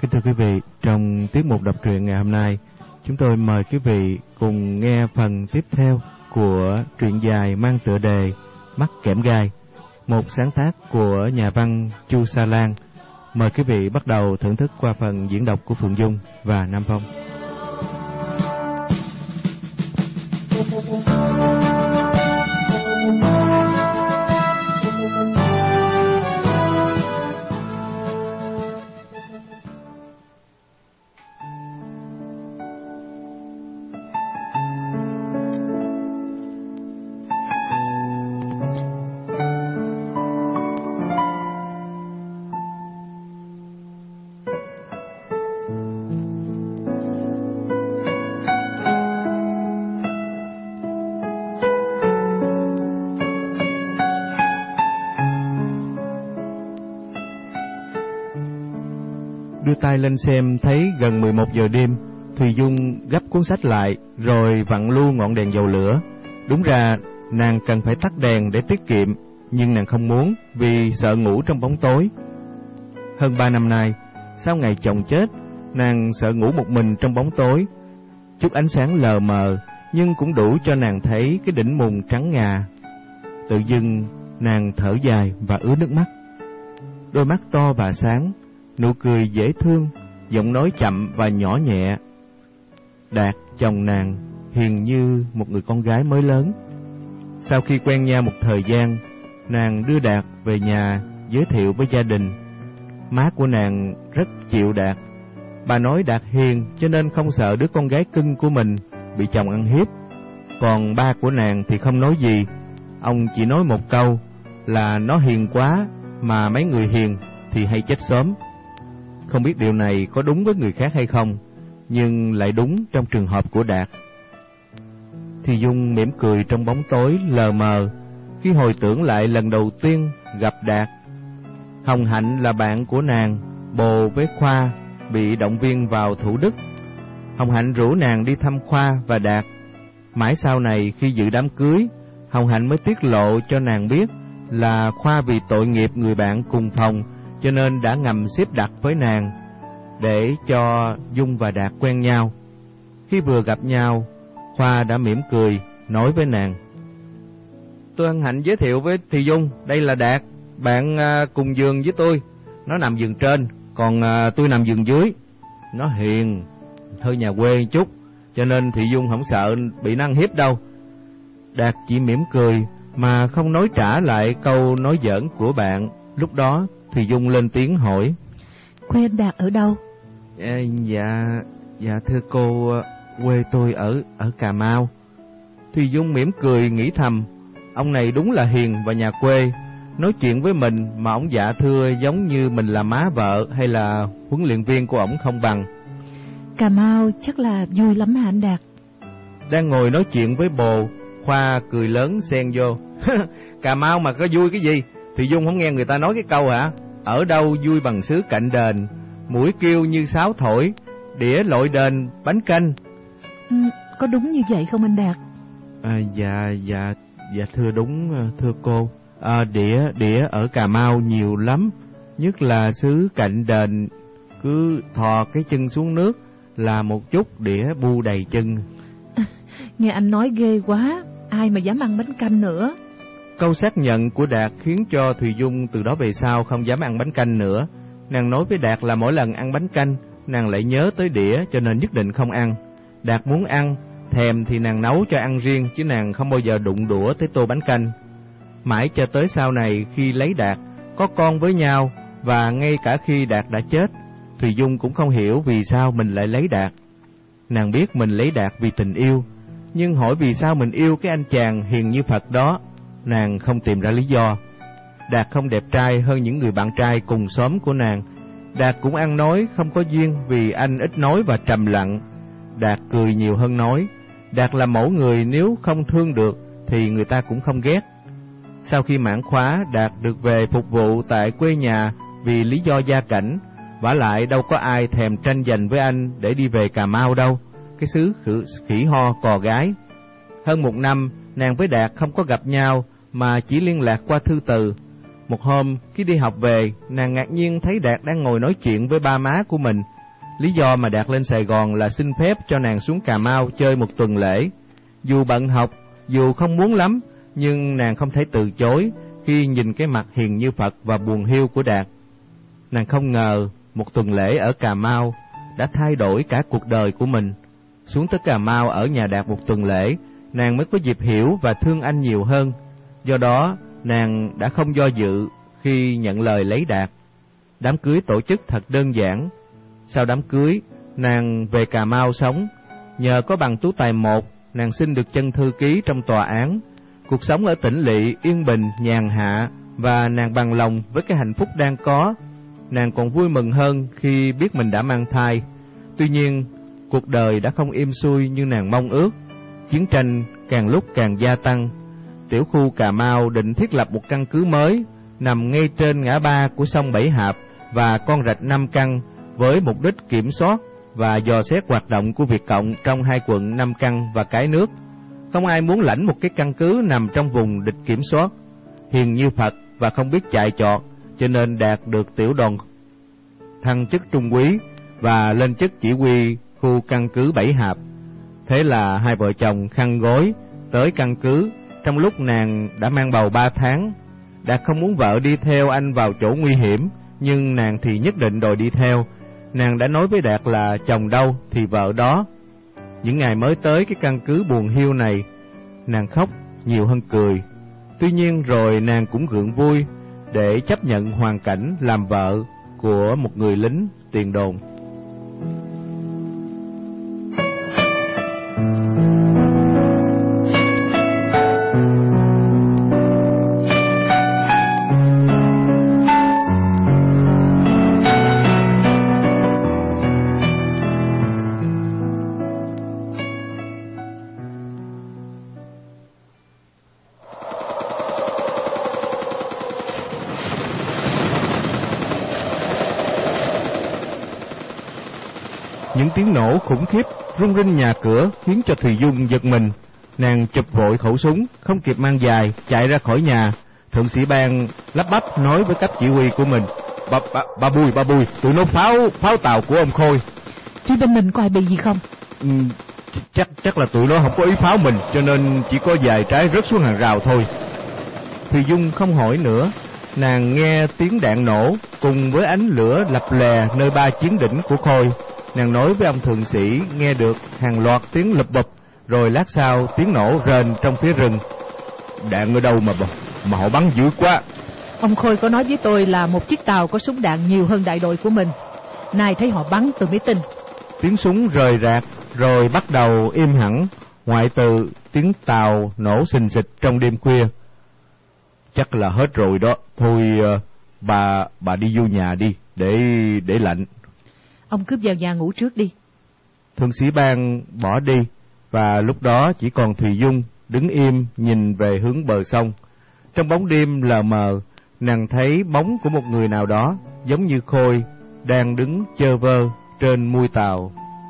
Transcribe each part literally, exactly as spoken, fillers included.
Kính thưa quý vị, trong tiết mục đọc truyện ngày hôm nay, chúng tôi mời quý vị cùng nghe phần tiếp theo của truyện dài mang tựa đề Mắt Kẽm Gai, một sáng tác của nhà văn Chu Sa Lan. Mời quý vị bắt đầu thưởng thức qua phần diễn đọc của Phượng Dung và Nam Phong. Đưa tay lên xem thấy gần mười một giờ đêm, Thùy Dung gấp cuốn sách lại rồi vặn lu ngọn đèn dầu lửa. Đúng ra nàng cần phải tắt đèn để tiết kiệm, nhưng nàng không muốn vì sợ ngủ trong bóng tối. Hơn ba năm nay, sau ngày chồng chết, nàng sợ ngủ một mình trong bóng tối. Chút ánh sáng lờ mờ nhưng cũng đủ cho nàng thấy cái đỉnh mùng trắng ngà. Tự dưng nàng thở dài và ứa nước mắt. Đôi mắt to và sáng, nụ cười dễ thương, giọng nói chậm và nhỏ nhẹ. Đạt, chồng nàng, hiền như một người con gái mới lớn. Sau khi quen nhau một thời gian, nàng đưa Đạt về nhà giới thiệu với gia đình. Má của nàng rất chịu Đạt. Bà nói Đạt hiền cho nên không sợ đứa con gái cưng của mình bị chồng ăn hiếp. Còn ba của nàng thì không nói gì. Ông chỉ nói một câu là nó hiền quá, mà mấy người hiền thì hay chết sớm. Không biết điều này có đúng với người khác hay không, nhưng lại đúng trong trường hợp của Đạt. Thì Dung mỉm cười trong bóng tối lờ mờ khi hồi tưởng lại lần đầu tiên gặp Đạt. Hồng Hạnh là bạn của nàng, bồ với Khoa, bị động viên vào Thủ Đức. Hồng Hạnh rủ nàng đi thăm Khoa và Đạt. Mãi sau này khi dự đám cưới, Hồng Hạnh mới tiết lộ cho nàng biết là Khoa vì tội nghiệp người bạn cùng phòng cho nên đã ngầm xếp đặt với nàng để cho Dung và Đạt quen nhau. Khi vừa gặp nhau, Khoa đã mỉm cười nói với nàng: "Tôi hân hạnh giới thiệu với Thị Dung, đây là Đạt, bạn à, cùng giường với tôi. Nó nằm giường trên, còn à, tôi nằm giường dưới. Nó hiền, hơi nhà quê chút, cho nên Thị Dung không sợ bị nó ăn hiếp đâu." Đạt chỉ mỉm cười mà không nói trả lại câu nói giỡn của bạn. Lúc đó Thùy Dung lên tiếng hỏi: "Quê anh Đạt ở đâu?" À, dạ, dạ thưa cô, quê tôi ở ở Cà Mau. Thùy Dung mỉm cười nghĩ thầm, ông này đúng là hiền và nhà quê. Nói chuyện với mình mà ông dạ thưa giống như mình là má vợ hay là huấn luyện viên của ổng không bằng. Cà Mau chắc là vui lắm hả anh Đạt? Đang ngồi nói chuyện với bồ, Khoa cười lớn xen vô: "Cà Mau mà có vui cái gì? Thì Dung không nghe người ta nói cái câu hả? Ở đâu vui bằng xứ cạnh đền, mũi kêu như sáo thổi, đĩa lội đền bánh canh." Ừ, có đúng như vậy không anh Đạt? À, dạ, dạ, dạ thưa đúng thưa cô. À, đĩa, đĩa ở Cà Mau nhiều lắm, nhất là xứ cạnh đền, cứ thò cái chân xuống nước là một chút đĩa bu đầy chân. Nghe anh nói ghê quá, ai mà dám ăn bánh canh nữa. Câu xác nhận của Đạt khiến cho Thùy Dung từ đó về sau không dám ăn bánh canh nữa. Nàng nói với Đạt là mỗi lần ăn bánh canh, nàng lại nhớ tới đĩa cho nên nhất định không ăn. Đạt muốn ăn, thèm thì nàng nấu cho ăn riêng, chứ nàng không bao giờ đụng đũa tới tô bánh canh. Mãi cho tới sau này khi lấy Đạt, có con với nhau, và ngay cả khi Đạt đã chết, Thùy Dung cũng không hiểu vì sao mình lại lấy Đạt. Nàng biết mình lấy Đạt vì tình yêu, nhưng hỏi vì sao mình yêu cái anh chàng hiền như Phật đó, nàng không tìm ra lý do. Đạt không đẹp trai hơn những người bạn trai cùng xóm của nàng. Đạt cũng ăn nói không có duyên vì anh ít nói và trầm lặng. Đạt cười nhiều hơn nói. Đạt là mẫu người nếu không thương được thì người ta cũng không ghét. Sau khi mãn khóa, Đạt được về phục vụ tại quê nhà vì lý do gia cảnh. Vả lại đâu có ai thèm tranh giành với anh để đi về Cà Mau đâu, cái xứ khỉ ho cò gái. Hơn một năm, nàng với Đạt không có gặp nhau mà chỉ liên lạc qua thư từ. Một hôm, khi đi học về, nàng ngạc nhiên thấy Đạt đang ngồi nói chuyện với ba má của mình. Lý do mà Đạt lên Sài Gòn là xin phép cho nàng xuống Cà Mau chơi một tuần lễ. Dù bận học, dù không muốn lắm, nhưng nàng không thể từ chối khi nhìn cái mặt hiền như Phật và buồn hiu của Đạt. Nàng không ngờ một tuần lễ ở Cà Mau đã thay đổi cả cuộc đời của mình. Xuống tới Cà Mau ở nhà Đạt một tuần lễ, nàng mới có dịp hiểu và thương anh nhiều hơn. Do đó, nàng đã không do dự khi nhận lời lấy Đạt. Đám cưới tổ chức thật đơn giản. Sau đám cưới, nàng về Cà Mau sống. Nhờ có bằng tú tài một, nàng xin được chân thư ký trong tòa án. Cuộc sống ở tỉnh lỵ yên bình, nhàn hạ, và nàng bằng lòng với cái hạnh phúc đang có. Nàng còn vui mừng hơn khi biết mình đã mang thai. Tuy nhiên, cuộc đời đã không êm xuôi như nàng mong ước. Chiến tranh càng lúc càng gia tăng. Tiểu khu Cà Mau định thiết lập một căn cứ mới, nằm ngay trên ngã ba của sông Bảy Hạp và con rạch Nam Căn, với mục đích kiểm soát và dò xét hoạt động của Việt Cộng trong hai quận Nam Căn và Cái Nước. Không ai muốn lãnh một cái căn cứ nằm trong vùng địch kiểm soát. Hiền như Phật và không biết chạy chọt, cho nên Đạt được tiểu đoàn thăng chức trung úy và lên chức chỉ huy khu căn cứ Bảy Hạp. Thế là hai vợ chồng khăn gối tới căn cứ trong lúc nàng đã mang bầu ba tháng. Đạt không muốn vợ đi theo anh vào chỗ nguy hiểm, nhưng nàng thì nhất định đòi đi theo. Nàng đã nói với Đạt là chồng đâu thì vợ đó. Những ngày mới tới cái căn cứ buồn hiu này, nàng khóc nhiều hơn cười. Tuy nhiên rồi nàng cũng gượng vui để chấp nhận hoàn cảnh làm vợ của một người lính tiền đồn. Những tiếng nổ khủng khiếp rung rinh nhà cửa khiến cho Thùy Dung giật mình. Nàng chụp vội khẩu súng, không kịp mang dài, chạy ra khỏi nhà. Thượng sĩ Ban lắp bắp nói với cấp chỉ huy của mình: Ba, ba, ba Bùi, ba Bùi, tụi nó pháo pháo tàu của ông Khôi. Phía bên mình có ai bị gì không? Ừ, chắc chắc là tụi nó không có ý pháo mình, cho nên chỉ có vài trái rớt xuống hàng rào thôi. Thùy Dung không hỏi nữa. Nàng nghe tiếng đạn nổ cùng với ánh lửa lập lè nơi ba chiến đỉnh của Khôi. Nàng nói với ông thượng sĩ nghe được hàng loạt tiếng lụp bụp, rồi lát sau tiếng nổ rền trong phía rừng. Đạn ở đâu mà mà họ bắn dữ quá. Ông Khôi có nói với tôi là một chiếc tàu có súng đạn nhiều hơn đại đội của mình. Nay thấy họ bắn tôi mới tin. Tiếng súng rời rạc rồi bắt đầu im hẳn, ngoại trừ tiếng tàu nổ xình xịch trong đêm khuya. Chắc là hết rồi đó. Thôi bà bà đi vô nhà đi để để lạnh. Ông cứ vào nhà ngủ trước đi. Thượng sĩ Ban bỏ đi, và lúc đó chỉ còn Thùy Dung đứng im nhìn về hướng bờ sông. Trong bóng đêm lờ mờ, nàng thấy bóng của một người nào đó giống như Khôi đang đứng chơ vơ trên mui tàu.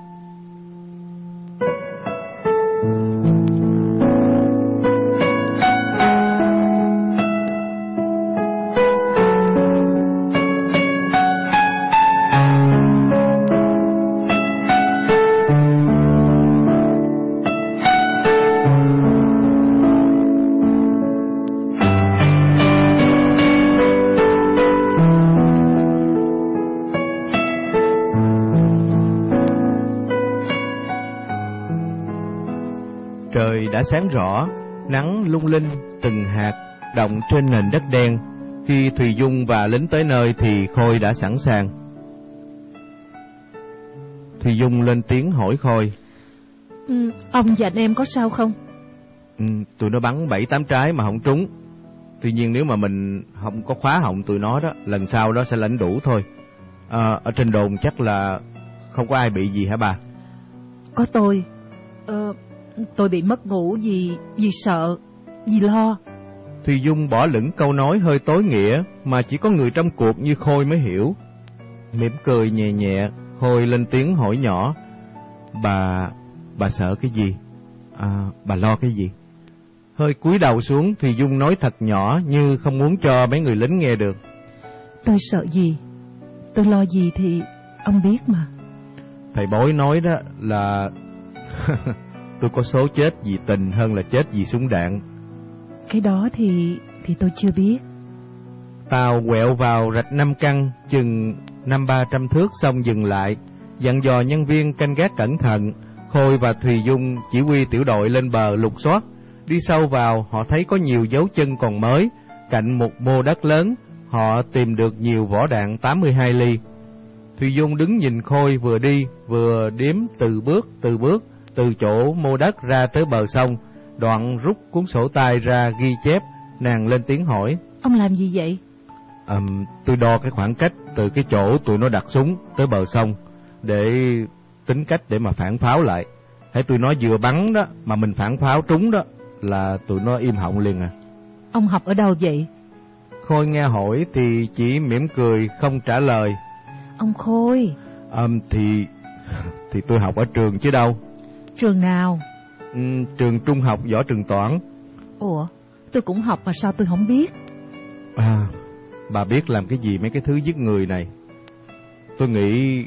Trời đã sáng rõ, nắng lung linh từng hạt động trên nền đất đen. Khi Thùy Dung và lính tới nơi thì Khôi đã sẵn sàng. Thùy Dung lên tiếng hỏi Khôi: ừ, Ông và anh em có sao không? Ừ, tụi nó bắn bảy tám trái mà không trúng. Tuy nhiên nếu mà mình không có khóa họng tụi nó đó, lần sau đó sẽ lãnh đủ thôi. À, ở trên đồn chắc là không có ai bị gì hả bà? Có tôi. Ờ... Tôi bị mất ngủ vì vì sợ, vì lo. Thùy Dung bỏ lửng câu nói hơi tối nghĩa mà chỉ có người trong cuộc như Khôi mới hiểu. Mỉm cười nhẹ nhẹ, Khôi lên tiếng hỏi nhỏ: Bà, bà sợ cái gì? À, bà lo cái gì? Hơi cúi đầu xuống, Thùy Dung nói thật nhỏ như không muốn cho mấy người lính nghe được. Tôi sợ gì, tôi lo gì thì ông biết mà. Thầy bói nói đó là tôi có số chết vì tình hơn là chết vì súng đạn. Cái đó thì thì tôi chưa biết. Tàu quẹo vào rạch Năm Căn chừng năm ba trăm thước xong dừng lại, dặn dò nhân viên canh gác cẩn thận. Khôi và Thùy Dung chỉ huy tiểu đội lên bờ lục soát. Đi sâu vào, họ thấy có nhiều dấu chân còn mới. Cạnh một mô đất lớn, họ tìm được nhiều vỏ đạn tám mươi hai ly. Thùy Dung đứng nhìn Khôi vừa đi vừa đếm từ bước từ bước từ chỗ mô đất ra tới bờ sông. Đoạn rút cuốn sổ tay ra ghi chép. Nàng lên tiếng hỏi: Ông làm gì vậy? À, tôi đo cái khoảng cách từ cái chỗ tụi nó đặt súng tới bờ sông để tính cách để mà phản pháo lại. Hãy tụi nó vừa bắn đó mà mình phản pháo trúng đó là tụi nó im họng liền à. Ông học ở đâu vậy? Khôi nghe hỏi thì chỉ mỉm cười không trả lời. Ông Khôi. À, thì thì tôi học ở trường chứ đâu. Trường nào? Ừ, trường trung học Võ Trường Toản. Ủa, tôi cũng học mà sao tôi không biết? À, bà biết làm cái gì mấy cái thứ giết người này? Tôi nghĩ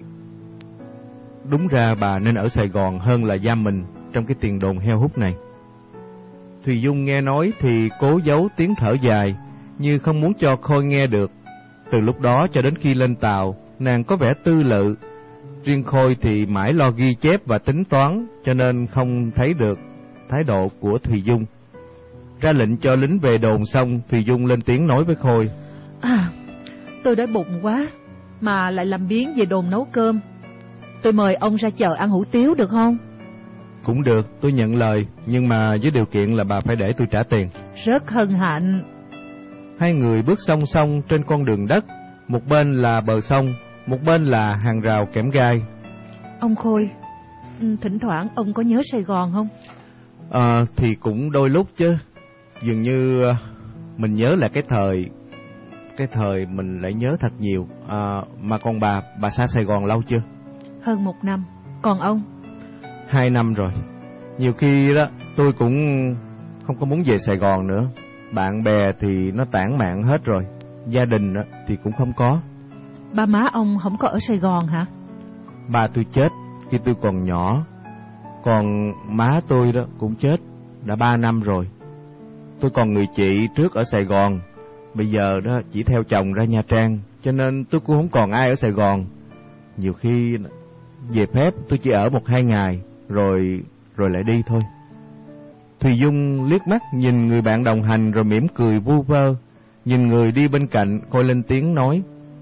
đúng ra bà nên ở Sài Gòn hơn là giam mình trong cái tiền đồn heo hút này. Thùy Dung nghe nói thì cố giấu tiếng thở dài, như không muốn cho Khôi nghe được. Từ lúc đó cho đến khi lên tàu, nàng có vẻ tư lự. Riêng Khôi thì mãi lo ghi chép và tính toán, cho nên không thấy được thái độ của Thùy Dung. Ra lệnh cho lính về đồn xong, Thùy Dung lên tiếng nói với Khôi: À, tôi đói bụng quá, mà lại làm biếng về đồn nấu cơm. Tôi mời ông ra chợ ăn hủ tiếu được không? Cũng được, tôi nhận lời, nhưng mà với điều kiện là bà phải để tôi trả tiền. Rất hân hạnh. Hai người bước song song trên con đường đất, một bên là bờ sông, một bên là hàng rào kẽm gai. Ông Khôi, thỉnh thoảng ông có nhớ Sài Gòn không? À, thì cũng đôi lúc chứ. Dường như mình nhớ là cái thời Cái thời mình lại nhớ thật nhiều. À, mà còn bà, bà xa Sài Gòn lâu chưa? Hơn một năm. Còn ông? Hai năm rồi. Nhiều khi đó tôi cũng không có muốn về Sài Gòn nữa. Bạn bè thì nó tản mạn hết rồi, gia đình thì cũng không có. Ba má ông không có ở Sài Gòn hả? Ba tôi chết khi tôi còn nhỏ, còn má tôi đó cũng chết đã ba năm rồi. Tôi còn người chị trước ở Sài Gòn, bây giờ đó chỉ theo chồng ra Nha Trang, cho nên tôi cũng không còn ai ở Sài Gòn. Nhiều khi về phép tôi chỉ ở một hai ngày rồi rồi lại đi thôi. Thùy Dung liếc mắt nhìn người bạn đồng hành rồi mỉm cười vu vơ. Nhìn người đi bên cạnh, Khôi lên tiếng nói: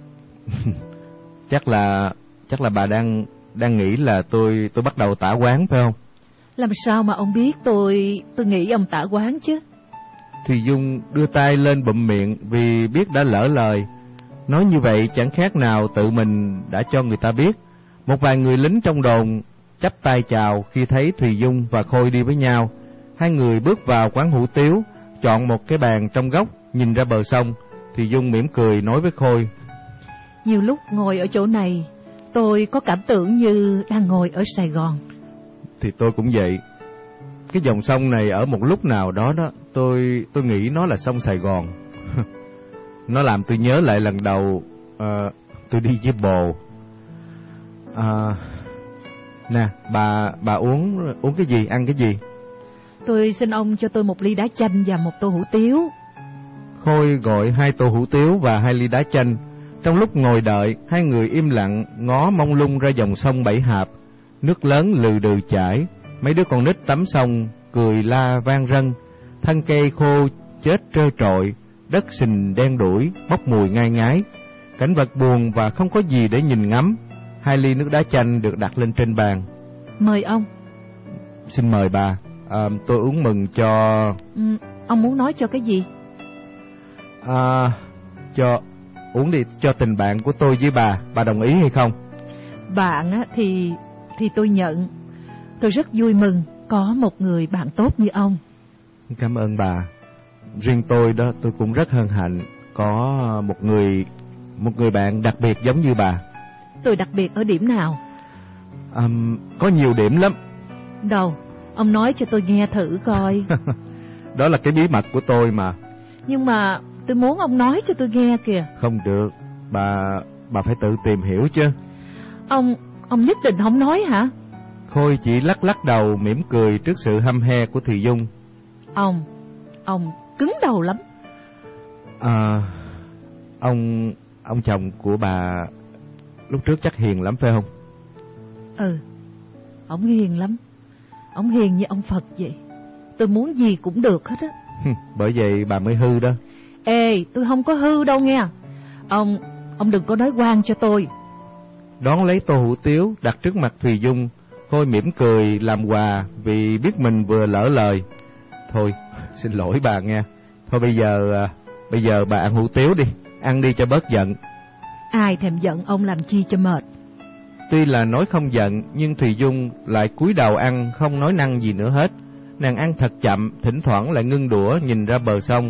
chắc là chắc là bà đang đang nghĩ là tôi tôi bắt đầu tả quán phải không? Làm sao mà ông biết tôi tôi nghĩ ông tả quán chứ? Thùy Dung đưa tay lên bụm miệng vì biết đã lỡ lời. Nói như vậy chẳng khác nào tự mình đã cho người ta biết. Một vài người lính trong đồn chắp tay chào khi thấy Thùy Dung và Khôi đi với nhau. Hai người bước vào quán hủ tiếu, chọn một cái bàn trong góc nhìn ra bờ sông. Thùy Dung mỉm cười nói với Khôi: Nhiều lúc ngồi ở chỗ này, tôi có cảm tưởng như đang ngồi ở Sài Gòn. Thì tôi cũng vậy. Cái dòng sông này ở một lúc nào đó đó, tôi tôi nghĩ nó là sông Sài Gòn. Nó làm tôi nhớ lại lần đầu uh, tôi đi với bồ. Uh, nè, bà bà uống uống cái gì, ăn cái gì? Tôi xin ông cho tôi một ly đá chanh và một tô hủ tiếu. Khôi gọi hai tô hủ tiếu và hai ly đá chanh. Trong lúc ngồi đợi, hai người im lặng ngó mông lung ra dòng sông Bảy Hạp. Nước lớn lừ đừ chảy, mấy đứa con nít tắm sông cười la vang rân. Thân cây khô chết trơ trọi, đất sình đen đủi, bốc mùi ngai ngái. Cảnh vật buồn và không có gì để nhìn ngắm. Hai ly nước đá chanh được đặt lên trên bàn. Mời ông. Xin mời bà. À, tôi uống mừng cho... Ừ, ông muốn nói cho cái gì? À, cho... uống đi, cho tình bạn của tôi với bà. Bà đồng ý hay không? Bạn á, thì... thì tôi nhận. Tôi rất vui mừng có một người bạn tốt như ông. Cảm ơn bà. Riêng tôi đó, tôi cũng rất hân hạnh có một người một người bạn đặc biệt giống như bà. Tôi đặc biệt ở điểm nào? À, có nhiều điểm lắm. Đâu, ông nói cho tôi nghe thử coi. Đó là cái bí mật của tôi mà. Nhưng mà tôi muốn ông nói cho tôi nghe kìa. Không được, bà bà phải tự tìm hiểu chứ. Ông ông nhất định không nói hả? Khôi chỉ lắc lắc đầu mỉm cười trước sự hăm he của Thùy Dung. Ông ông cứng đầu lắm. À, ông ông chồng của bà lúc trước chắc hiền lắm phải không? Ừ, ông hiền lắm. Ông hiền như ông Phật vậy. Tôi muốn gì cũng được hết á. Bởi vậy bà mới hư đó. Ê, tôi không có hư đâu nghe. Ông ông đừng có nói oan cho tôi. Đón lấy tô hủ tiếu đặt trước mặt Thùy Dung, Khôi mỉm cười làm quà vì biết mình vừa lỡ lời. Thôi, xin lỗi bà nghe. Thôi bây giờ bây giờ bà ăn hủ tiếu đi, ăn đi cho bớt giận. Ai thèm giận ông làm chi cho mệt. Tuy là nói không giận, nhưng Thùy Dung lại cúi đầu ăn, không nói năng gì nữa hết. Nàng ăn thật chậm, thỉnh thoảng lại ngưng đũa nhìn ra bờ sông.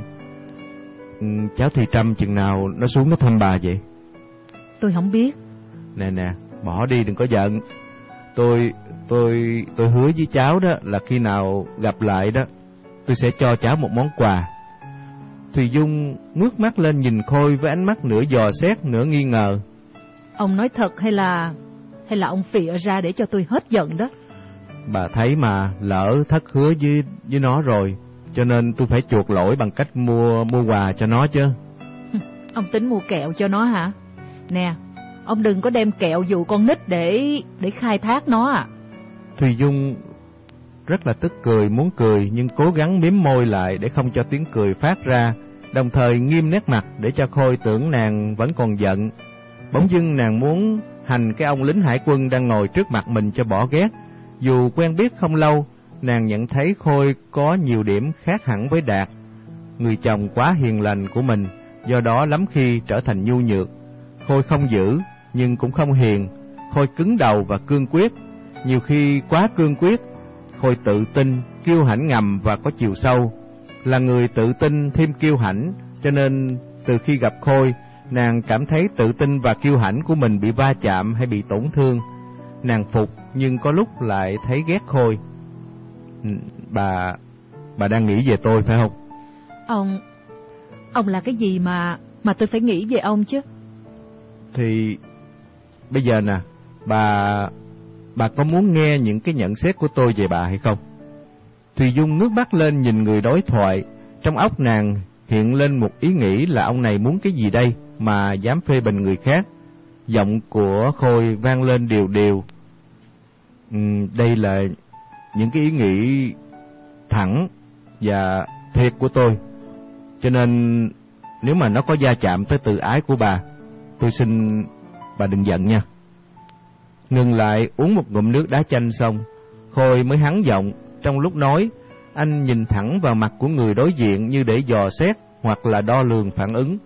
Ừ, cháu Thùy Trâm chừng nào nó xuống nó thăm bà vậy? Tôi không biết. Nè nè, bỏ đi đừng có giận. Tôi tôi tôi hứa với cháu đó là khi nào gặp lại đó, tôi sẽ cho cháu một món quà. Thùy Dung ngước mắt lên nhìn Khôi với ánh mắt nửa dò xét nửa nghi ngờ. Ông nói thật hay là hay là ông phịa ra để cho tôi hết giận đó? Bà thấy mà, lỡ thất hứa với với nó rồi, cho nên tôi phải chuộc lỗi bằng cách mua mua quà cho nó chứ. Ông tính mua kẹo cho nó hả? Nè, ông đừng có đem kẹo dụ con nít để để khai thác nó à. Thùy Dung rất là tức cười, muốn cười nhưng cố gắng mím môi lại để không cho tiếng cười phát ra, đồng thời nghiêm nét mặt để cho Khôi tưởng nàng vẫn còn giận. Bỗng dưng nàng muốn hành cái ông lính hải quân đang ngồi trước mặt mình cho bỏ ghét. Dù quen biết không lâu, nàng nhận thấy Khôi có nhiều điểm khác hẳn với Đạt, người chồng quá hiền lành của mình, do đó lắm khi trở thành nhu nhược. Khôi không dữ nhưng cũng không hiền, Khôi cứng đầu và cương quyết, nhiều khi quá cương quyết. Khôi tự tin, kiêu hãnh ngầm và có chiều sâu. Là người tự tin thêm kiêu hãnh, cho nên từ khi gặp Khôi, nàng cảm thấy tự tin và kiêu hãnh của mình bị va chạm hay bị tổn thương. Nàng phục nhưng có lúc lại thấy ghét Khôi. Bà bà đang nghĩ về tôi phải không? Ông ông là cái gì mà mà tôi phải nghĩ về ông chứ? Thì bây giờ nè, bà bà có muốn nghe những cái nhận xét của tôi về bà hay không? Thùy Dung ngước mắt lên nhìn người đối thoại, trong óc nàng hiện lên một ý nghĩ là ông này muốn cái gì đây mà dám phê bình người khác. Giọng của Khôi vang lên đều đều. Ừ, đây là những cái ý nghĩ thẳng và thiệt của tôi, cho nên nếu mà nó có va chạm tới tự ái của bà, tôi xin bà đừng giận nha. Ngừng lại uống một ngụm nước đá chanh xong, Khôi mới hắng giọng. Trong lúc nói, anh nhìn thẳng vào mặt của người đối diện như để dò xét hoặc là đo lường phản ứng.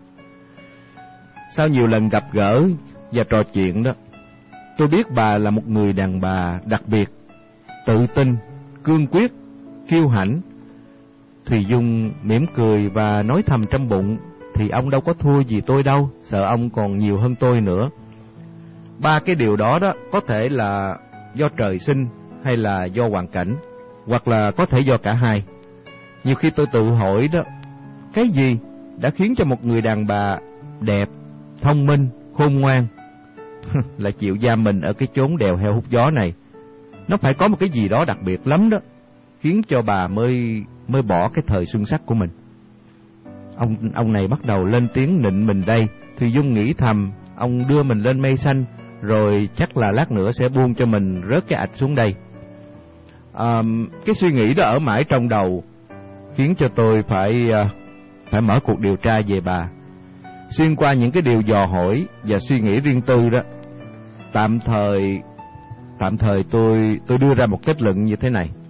Sau nhiều lần gặp gỡ và trò chuyện đó, tôi biết bà là một người đàn bà đặc biệt, tự tin, cương quyết, kiêu hãnh. Thùy Dung mỉm cười và nói thầm trong bụng, thì ông đâu có thua gì tôi đâu, sợ ông còn nhiều hơn tôi nữa. Ba cái điều đó đó có thể là do trời sinh hay là do hoàn cảnh, hoặc là có thể do cả hai. Nhiều khi tôi tự hỏi đó, cái gì đã khiến cho một người đàn bà đẹp, thông minh, khôn ngoan lại chịu giam mình ở cái chốn đèo heo hút gió này? Nó phải có một cái gì đó đặc biệt lắm đó, khiến cho bà mới mới bỏ cái thời xuân sắc của mình. Ông ông này bắt đầu lên tiếng nịnh mình đây. Thùy Dung nghĩ thầm, ông đưa mình lên mây xanh, rồi chắc là lát nữa sẽ buông cho mình rớt cái ạch xuống đây. À, cái suy nghĩ đó ở mãi trong đầu, khiến cho tôi phải phải mở cuộc điều tra về bà. Xuyên qua những cái điều dò hỏi và suy nghĩ riêng tư đó, tạm thời tạm thời tôi tôi đưa ra một kết luận như thế này.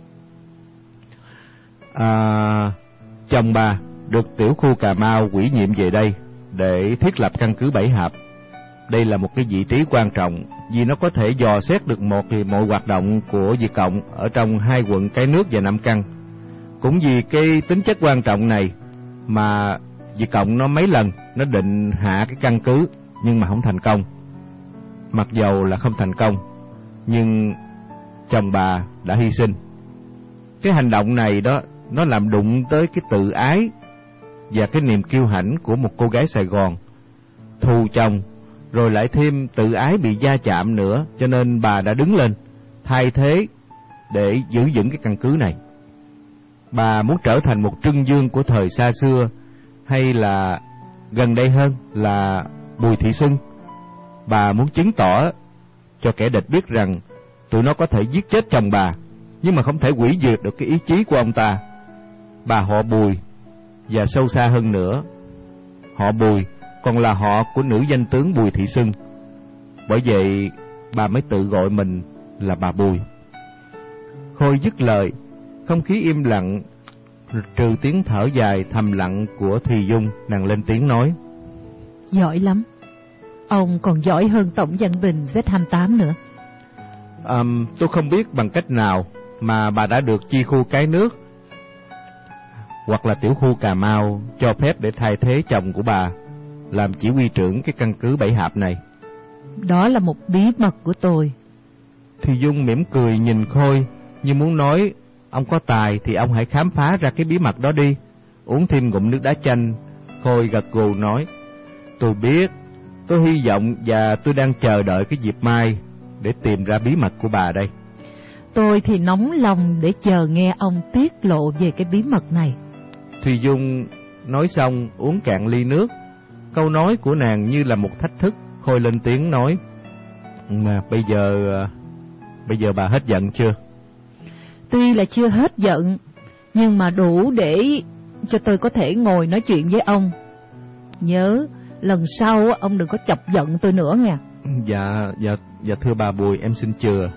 À, chồng bà được tiểu khu Cà Mau ủy nhiệm về đây để thiết lập căn cứ Bảy Hạp. Đây là một cái vị trí quan trọng vì nó có thể dò xét được một thì mọi hoạt động của Việt Cộng ở trong hai quận Cái Nước và Nam Căn. Cũng vì cái tính chất quan trọng này mà Việt Cộng nó mấy lần nó định hạ cái căn cứ nhưng mà không thành công. Mặc dầu là không thành công, nhưng chồng bà đã hy sinh. Cái hành động này đó nó làm đụng tới cái tự ái và cái niềm kiêu hãnh của một cô gái Sài Gòn. Thù chồng, rồi lại thêm tự ái bị va chạm nữa, cho nên bà đã đứng lên, thay thế để giữ vững cái căn cứ này. Bà muốn trở thành một trưng dương của thời xa xưa, hay là gần đây hơn là Bùi Thị Xuân. Bà muốn chứng tỏ cho kẻ địch biết rằng tụi nó có thể giết chết chồng bà, nhưng mà không thể hủy diệt được cái ý chí của ông ta. Bà họ Bùi, và sâu xa hơn nữa, họ Bùi còn là họ của nữ danh tướng Bùi Thị Xuân. Bởi vậy bà mới tự gọi mình là bà Bùi. Khôi dứt lời, không khí im lặng, trừ tiếng thở dài thầm lặng của Thùy Dung. Nàng lên tiếng nói: Giỏi lắm, ông còn giỏi hơn Tổng Văn Bình Z hai mươi tám nữa. À, tôi không biết bằng cách nào mà bà đã được chi khu Cái Nước hoặc là tiểu khu Cà Mau cho phép để thay thế chồng của bà làm chỉ huy trưởng cái căn cứ Bảy Hạp này. Đó là một bí mật của tôi. Thùy Dung mỉm cười nhìn Khôi như muốn nói: ông có tài thì ông hãy khám phá ra cái bí mật đó đi. Uống thêm ngụm nước đá chanh, Khôi gật gù nói: tôi biết, tôi hy vọng và tôi đang chờ đợi cái dịp mai để tìm ra bí mật của bà đây. Tôi thì nóng lòng để chờ nghe ông tiết lộ về cái bí mật này. Thùy Dung nói xong uống cạn ly nước. Câu nói của nàng như là một thách thức. Khôi lên tiếng nói: mà bây giờ bây giờ bà hết giận chưa? Tuy là chưa hết giận, nhưng mà đủ để cho tôi có thể ngồi nói chuyện với ông. Nhớ lần sau ông đừng có chọc giận tôi nữa nha. Dạ, dạ, dạ thưa bà Bùi, em xin chừa.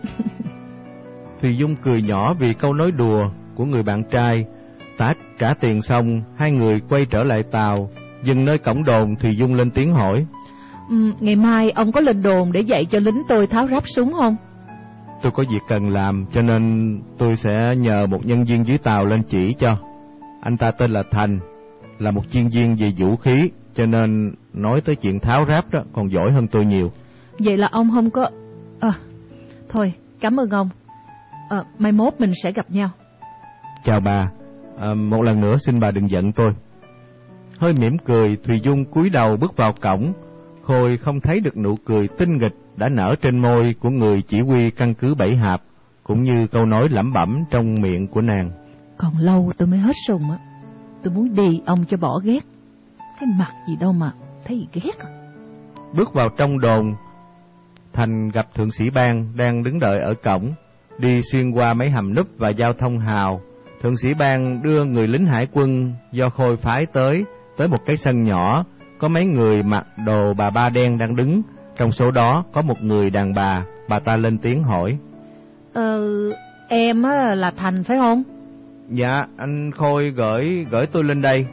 Thùy Dung cười nhỏ vì câu nói đùa của người bạn trai. Tả trả tiền xong, hai người quay trở lại tàu. Dừng nơi cổng đồn, Thùy Dung lên tiếng hỏi: ừ, ngày mai ông có lên đồn để dạy cho lính tôi tháo ráp súng không? Tôi có việc cần làm, cho nên tôi sẽ nhờ một nhân viên dưới tàu lên chỉ cho. Anh ta tên là Thành, là một chuyên viên về vũ khí, cho nên nói tới chuyện tháo ráp đó còn giỏi hơn tôi nhiều. Vậy là ông không có... À, thôi, cảm ơn ông. À, mai mốt mình sẽ gặp nhau. Chào bà, à, một lần nữa xin bà đừng giận tôi. Hơi mỉm cười, Thùy Dung cúi đầu bước vào cổng. Khôi không thấy được nụ cười tinh nghịch đã nở trên môi của người chỉ huy căn cứ Bảy Hạp, cũng như câu nói lẩm bẩm trong miệng của nàng: còn lâu tôi mới hết sùng á. Tôi muốn đi ông cho bỏ ghét. Cái mặt gì đâu mà thấy ghét à. Bước vào trong đồn, Thành gặp thượng sĩ Ban đang đứng đợi ở cổng. Đi xuyên qua mấy hầm núp và giao thông hào, thượng sĩ Ban đưa người lính hải quân do Khôi phái tới tới một cái sân nhỏ. Có mấy người mặc đồ bà ba đen đang đứng. Trong số đó có một người đàn bà. Bà ta lên tiếng hỏi: Ờ, em á là Thành phải không? Dạ, anh Khôi gửi gửi tôi lên đây.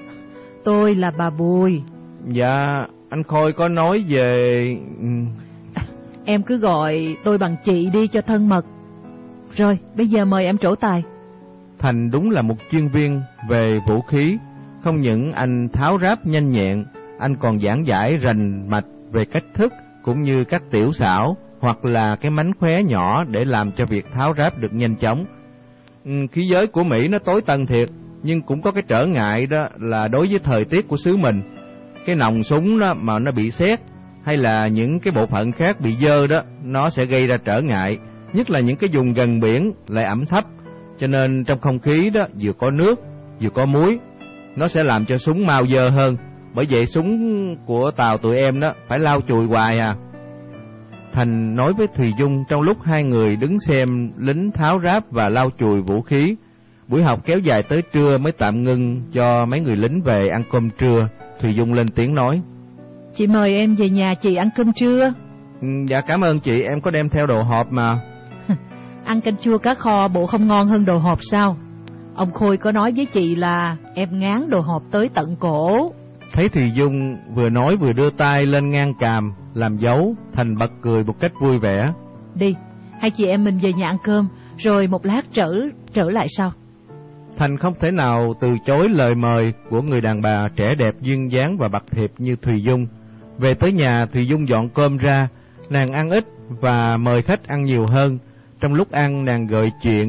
Tôi là bà Bùi. Dạ, anh Khôi có nói về... À, em cứ gọi tôi bằng chị đi cho thân mật. Rồi, bây giờ mời em trổ tài. Thành đúng là một chuyên viên về vũ khí. Không những anh tháo ráp nhanh nhẹn, anh còn giảng giải rành mạch về cách thức cũng như các tiểu xảo hoặc là cái mánh khóe nhỏ để làm cho việc tháo ráp được nhanh chóng. Ừ, khí giới của Mỹ nó tối tân thiệt, nhưng cũng có cái trở ngại đó là đối với thời tiết của xứ mình. Cái nòng súng đó mà nó bị sét hay là những cái bộ phận khác bị dơ đó, nó sẽ gây ra trở ngại, nhất là những cái vùng gần biển lại ẩm thấp, cho nên trong không khí đó vừa có nước vừa có muối, nó sẽ làm cho súng mau dơ hơn. Bởi vậy súng của tàu tụi em đó phải lau chùi hoài à. Thành nói với Thùy Dung trong lúc hai người đứng xem lính tháo ráp và lau chùi vũ khí. Buổi học kéo dài tới trưa mới tạm ngưng cho mấy người lính về ăn cơm trưa. Thùy Dung lên tiếng nói: Chị mời em về nhà chị ăn cơm trưa. Ừ, dạ cảm ơn chị, em có đem theo đồ hộp mà. Ăn canh chua cá kho bộ không ngon hơn đồ hộp sao? Ông Khôi có nói với chị là em ngán đồ hộp tới tận cổ. Thấy Thùy Dung vừa nói vừa đưa tay lên ngang càm làm dấu, Thành bật cười một cách vui vẻ. Đi, hai chị em mình về nhà ăn cơm, rồi một lát trở trở lại sau. Thành không thể nào từ chối lời mời của người đàn bà trẻ đẹp duyên dáng và bạc thiệp như Thùy Dung. Về tới nhà, Thùy Dung dọn cơm ra, nàng ăn ít và mời khách ăn nhiều hơn. Trong lúc ăn, nàng gợi chuyện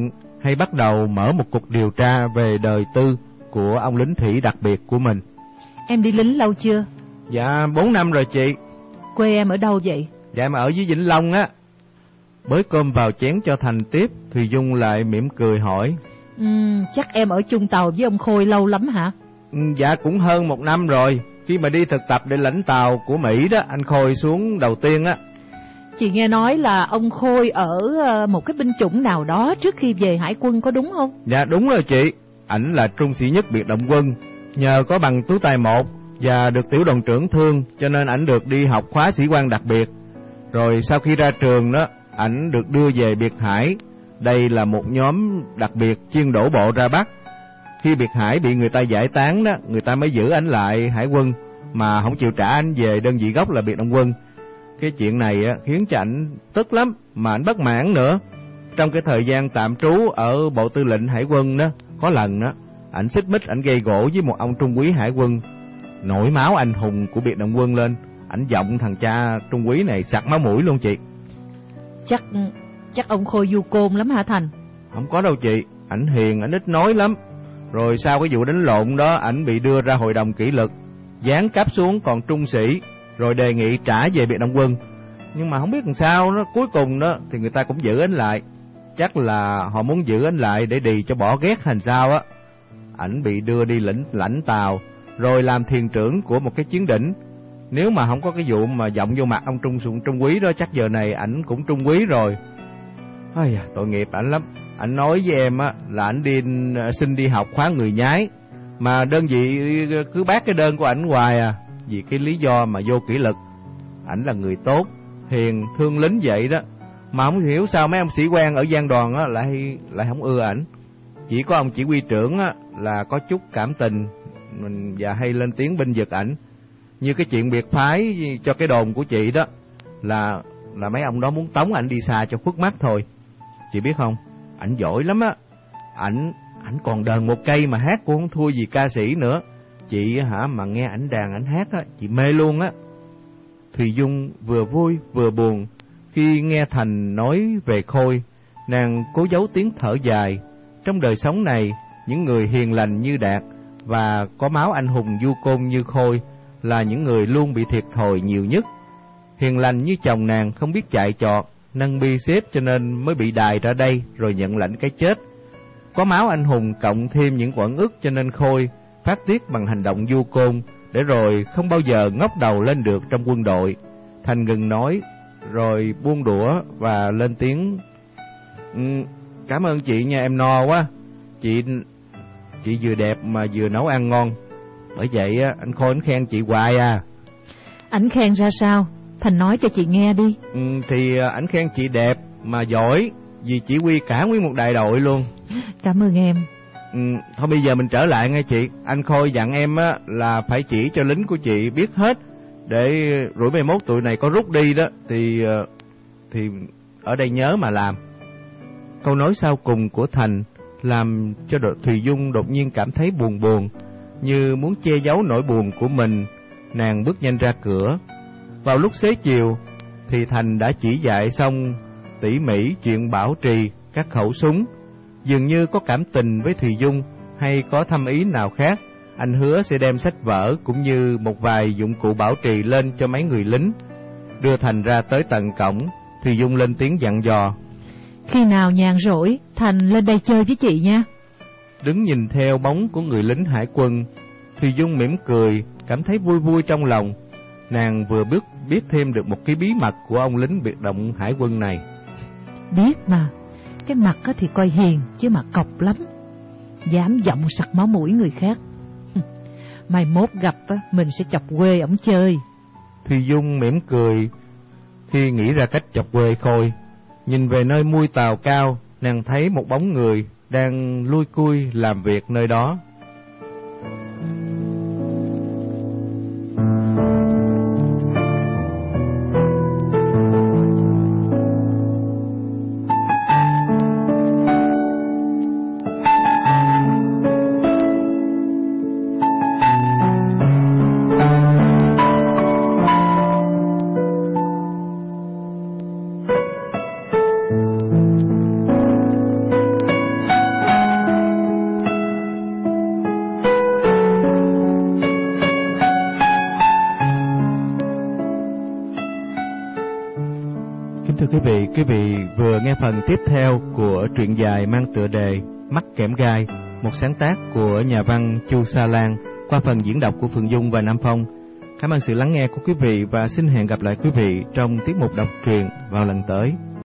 hay bắt đầu mở một cuộc điều tra về đời tư của ông lính thủy đặc biệt của mình. Em đi lính lâu chưa? Dạ bốn năm rồi chị. Quê em ở đâu vậy? Dạ em ở dưới Vĩnh Long á. Bới cơm vào chén cho Thành tiếp, Thùy Dung lại mỉm cười hỏi. Ừ, chắc em ở chung tàu với ông Khôi lâu lắm hả? Ừ, dạ cũng hơn một năm rồi. Khi mà đi thực tập để lãnh tàu của Mỹ đó, anh Khôi xuống đầu tiên á. Chị nghe nói là ông Khôi ở một cái binh chủng nào đó trước khi về hải quân, có đúng không? Dạ đúng rồi chị. Ảnh là trung sĩ nhất biệt động quân. Nhờ có bằng tú tài một và được tiểu đoàn trưởng thương, cho nên ảnh được đi học khóa sĩ quan đặc biệt. Rồi sau khi ra trường đó, ảnh được đưa về Biệt Hải. Đây là một nhóm đặc biệt chuyên đổ bộ ra Bắc. Khi Biệt Hải bị người ta giải tán đó, người ta mới giữ ảnh lại hải quân, mà không chịu trả ảnh về đơn vị gốc là biệt động quân. Cái chuyện này á, khiến cho ảnh tức lắm, mà ảnh bất mãn nữa. Trong cái thời gian tạm trú ở Bộ Tư lệnh Hải quân đó, có lần đó, ảnh xích mích, ảnh gây gổ với một ông trung úy hải quân. Nổi máu anh hùng của biệt động quân lên, ảnh giọng thằng cha trung úy này sặc máu mũi luôn chị. Chắc chắc ông Khôi du côn lắm hả Thành? Không có đâu chị, ảnh hiền, ảnh ít nói lắm. Rồi sau cái vụ đánh lộn đó, ảnh bị đưa ra hội đồng kỷ luật, giáng cấp xuống còn trung sĩ, rồi đề nghị trả về biệt động quân. Nhưng mà không biết làm sao đó, cuối cùng đó thì người ta cũng giữ ảnh lại. Chắc là họ muốn giữ ảnh lại để đì cho bỏ ghét thành sao á. Ảnh bị đưa đi lãnh lãnh tàu, rồi làm thuyền trưởng của một cái chiến đỉnh. Nếu mà không có cái vụ mà giọng vô mặt ông trung trung, trung úy đó, chắc giờ này ảnh cũng trung úy rồi. Ây da, tội nghiệp ảnh lắm. Ảnh nói với em á là ảnh đi xin đi học khóa người nhái, mà đơn vị cứ bác cái đơn của ảnh hoài à, vì cái lý do mà vô kỷ luật. Ảnh là người tốt, hiền, thương lính vậy đó, mà không hiểu sao mấy ông sĩ quan ở giang đoàn á lại lại không ưa ảnh. Chỉ có ông chỉ huy trưởng á là có chút cảm tình và hay lên tiếng binh vực ảnh. Như cái chuyện biệt phái cho cái đồn của chị đó, là là mấy ông đó muốn tống ảnh đi xa cho khuất mắt thôi. Chị biết không, ảnh giỏi lắm á. Ảnh ảnh còn đờn một cây mà hát cũng không thua gì ca sĩ nữa. Chị hả, mà nghe ảnh đàn ảnh hát á, chị mê luôn á. Thùy Dung vừa vui vừa buồn khi nghe Thành nói về Khôi. Nàng cố giấu tiếng thở dài. Trong đời sống này, những người hiền lành như Đạt và có máu anh hùng du côn như Khôi là những người luôn bị thiệt thòi nhiều nhất. Hiền lành như chồng nàng không biết chạy trọt, nâng bi xếp cho nên mới bị đài ra đây rồi nhận lãnh cái chết. Có máu anh hùng cộng thêm những uẩn ức cho nên Khôi phát tiết bằng hành động du côn, để rồi không bao giờ ngóc đầu lên được trong quân đội. Thành ngừng nói rồi buông đũa và lên tiếng. Ừ, cảm ơn chị nha, em no quá. Chị chị vừa đẹp mà vừa nấu ăn ngon. Bởi vậy anh Khôi anh khen chị hoài à. Ảnh khen ra sao? Thành nói cho chị nghe đi. Ừ, thì ảnh khen chị đẹp mà giỏi, vì chỉ huy cả nguyên một đại đội luôn. Cảm ơn em. Ừ, thôi bây giờ mình trở lại nghe chị. Anh Khôi dặn em á là phải chỉ cho lính của chị biết hết, để rủi mai mốt tụi này có rút đi đó thì thì ở đây nhớ mà làm. Câu nói sau cùng của Thành làm cho Thùy Dung đột nhiên cảm thấy buồn buồn, như muốn che giấu nỗi buồn của mình. Nàng bước nhanh ra cửa. Vào lúc xế chiều thì Thành đã chỉ dạy xong tỉ mỉ chuyện bảo trì các khẩu súng. Dường như có cảm tình với Thùy Dung hay có thâm ý nào khác, anh hứa sẽ đem sách vở cũng như một vài dụng cụ bảo trì lên cho mấy người lính. Đưa Thành ra tới tận cổng, Thùy Dung lên tiếng dặn dò. Khi nào nhàn rỗi, Thành lên đây chơi với chị nha. Đứng nhìn theo bóng của người lính hải quân, Thùy Dung mỉm cười, cảm thấy vui vui trong lòng. Nàng vừa biết biết thêm được một cái bí mật của ông lính biệt động hải quân này. Biết mà, cái mặt thì coi hiền chứ mà cọc lắm, dám giọng sặc máu mũi người khác. Mai mốt gặp mình sẽ chọc quê ổng chơi. Thùy Dung mỉm cười khi nghĩ ra cách chọc quê Khôi. Nhìn về nơi mui tàu cao, nàng thấy một bóng người đang lui cui làm việc nơi đó. thưa quý vị, quý vị vừa nghe phần tiếp theo của truyện dài mang tựa đề Mắt Kẽm Gai, một sáng tác của nhà văn Chu Sa Lan qua phần diễn đọc của Phượng Dung và Nam Phong. Cảm ơn sự lắng nghe của quý vị và xin hẹn gặp lại quý vị trong tiết mục đọc truyện vào lần tới.